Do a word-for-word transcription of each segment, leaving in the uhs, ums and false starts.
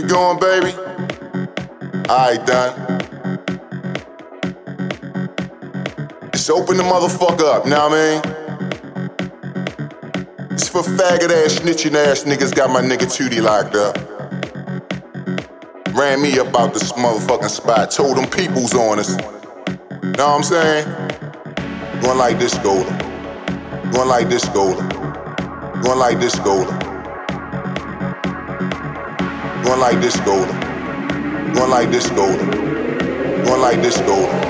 going, baby? Alright, done. Just open the motherfucker up, know what I mean? It's for faggot ass, snitching ass niggas got my nigga Tootie locked up. Ran me up out this motherfucking spot, told them peoples on us. Know what I'm saying? Going like this, Golden. Going like this, Golden. Going like this, Golden. Going like this, Golden. Going like this, Golden. Going like this, Golden.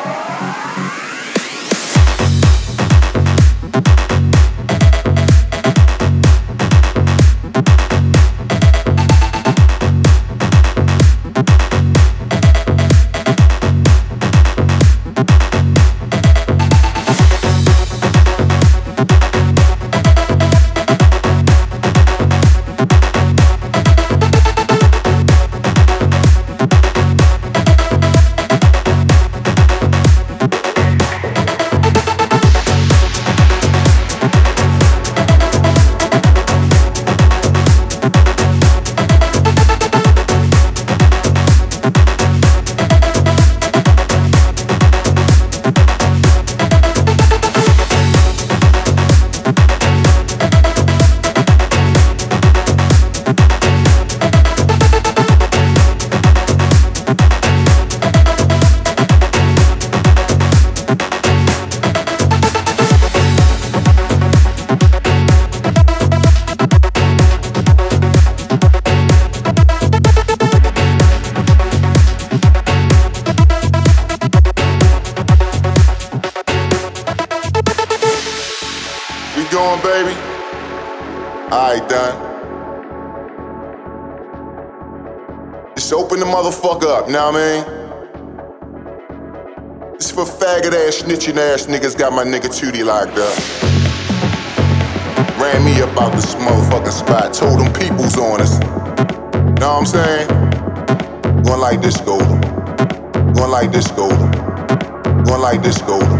Going, baby? Alright, done. Just open the motherfucker up, know what I mean? It's for faggot ass, snitching ass niggas got my nigga Tootie locked up. Ran me up out this motherfucking spot, told them peoples on us. Know what I'm saying? Going like this, Golden. Going like this, Golden. Going like this, Golden.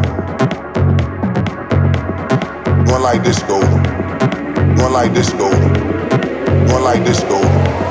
Going like this, Golden. Going like this, Golden. Going like this, Golden.